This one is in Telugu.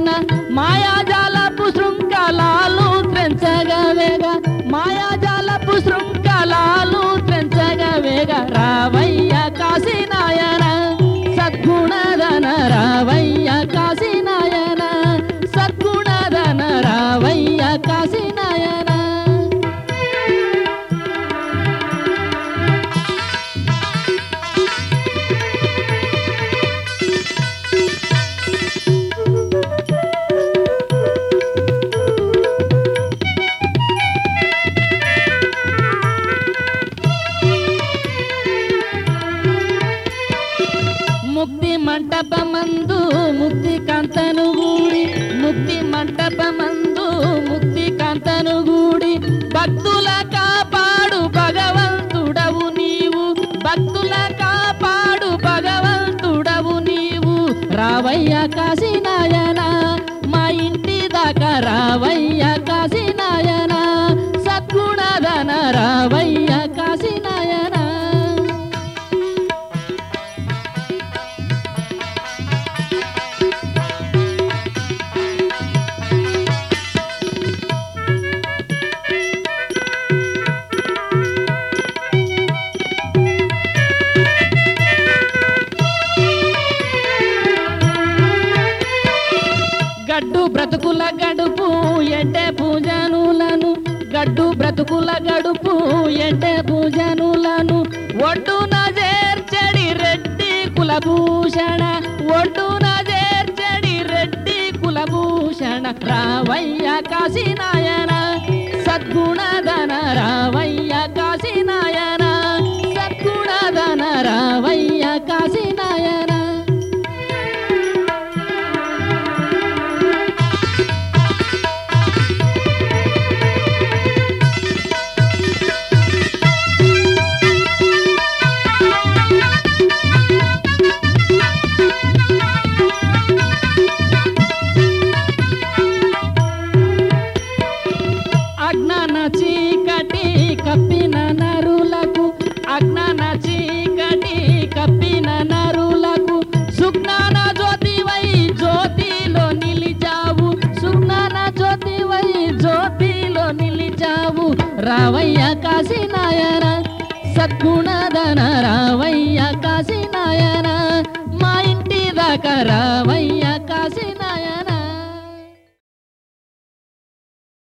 కాసిన మాయాజాలపు శృంఖలాలు త్రెంచగా వేగ మాయాజాలపు శృంఖలాలు త్రెంచగా వేగ రావయ్య కాశీనాయన సద్గుణదన రావయ్య కాశీనాయన సద్గుణదన రావయ్య కాశీనాయన ముక్తి మంటపమందు ముక్తి కాంతను గూడి ముక్తి మంటపమందు ముక్తి కాంతను గూడి భక్తుల కాపాడు భగవంతుడవు నీవు భక్తుల కాపాడు భగవంతుడవు నీవు రావయ్య కాశీనాయన మా ఇంటి దాకా రావయ్య కాశీనాయన సద్గుణదన రావయ్య కాశీనాయన గడ్డు బ్రతుకుల గడుపు ఎడ్డే పూజనులను గడ్డు బ్రతుకుల గడుపు ఎడ్డే పూజనులను ఒడ్డున చేర్చడి రెడ్డి కులభూషణ ఒడ్డున చేర్చడి రెడ్డి కులభూషణ రావయ్య కాశీనాయన సద్గుణదన రావయ్య కాశీనాయన సద్గుణదన రావయ్య కాశీనాయన అజ్ఞాన చీకటి కప్పిన నరులకు అజ్ఞాన చీకటి కప్పిన నరులకు సుజ్ఞాన జ్యోతివై జ్యోతిలో నిలిచావు సుజ్ఞాన జ్యోతివై జ్యోతిలో నిలిచావు రావయ్య కాశీనాయన సద్గుణదన రావయ్య కాశీనాయన మా ఇంటి దాకా రావయ్య కాశీ